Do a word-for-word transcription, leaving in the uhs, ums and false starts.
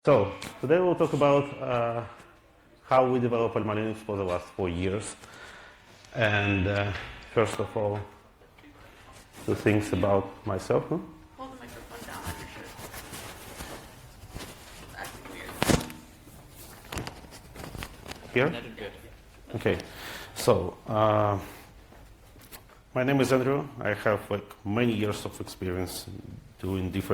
So today we'll talk about uh, how we develop Alma Linux for the last four years. And uh, first of all, two things about myself. Huh? Hold the microphone down on your shirt. It's acting weird. Here? That is good. Okay. So uh, my name is Andrew. I have like many years of experience doing different